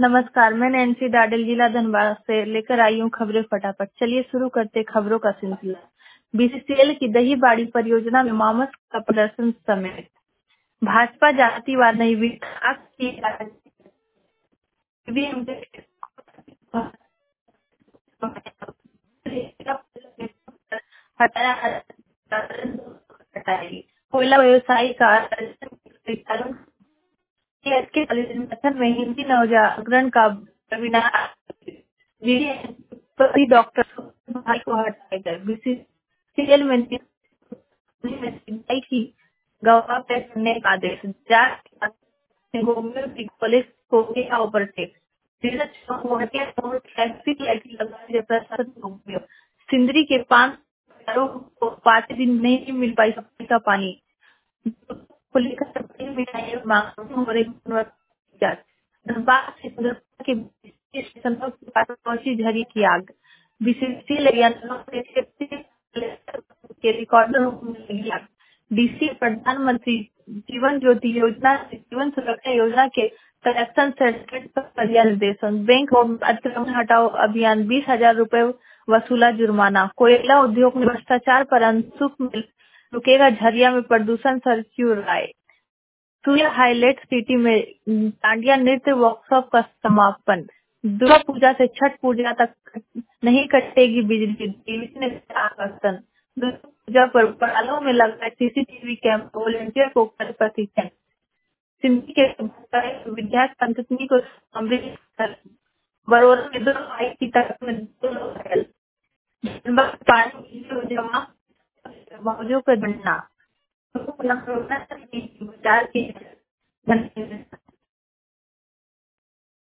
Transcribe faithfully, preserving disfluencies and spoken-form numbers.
नमस्कार, मैं नैन्सी डाडेल जिला धनबाद से लेकर आई हूँ खबरें फटाफट। चलिए शुरू करते खबरों का सिलसिला। बीसीसीएल की दही बाड़ी परियोजना में मामस का प्रदर्शन समेत भाजपा जातिवाद नहीं विकास की हटाया हटाएगी कोयला व्यवसायी का के संगठन में हिंदी नवजागरण का वेबिनार डॉक्टर भाई को हटाए गए। बीसीसीएल में सिंचाई की गवाह पे करने का आदेश। जांच होम्योपैथी कॉलेज को किया ओवरटेक। ट्रैफिक लाइट लगाने से प्रशासन को उपयोग। सिंदरी के पांच घरों को पांच दिन नहीं मिल पाई सप्लाई का पानी को लेकर मिठाई मांग हो रही जांच। धनबाद से गुजरात के स्टेशन के पास पहुंची झरी की आग। बीसीसीएल के रिकॉर्डर में लगी आग। डीसी प्रधानमंत्री जीवन ज्योति योजना से जीवन सुरक्षा योजना के कलेक्शन सर्टिफिकेट पर दिया निर्देशन। बैंक और अतिक्रमण हटाओ अभियान बीस हजार रूपए वसूला जुर्माना। कोयला उद्योग में भ्रष्टाचार पर अंशुक में रुकेगा झरिया में प्रदूषण सर्क्यू राय। सूर्य हाईलाइट सिटी में डांडिया नृत्य वर्कशॉप का समापन। दुर्गा पूजा से छठ पूजा तक नहीं कटेगी बिजली, डीवीसी ने आश्वासन। दुर्गा पूजा पर पंडालों में लगा सीसीटीवी कैमरा, वॉलंटियर को कर प्रशिक्षण। सिंधी के विद्यार्थी पंचमी को अमृत बड़ौदा में दो आई की तरफ में दो लोग घायल। पानी की जमा मौजों पर बनना।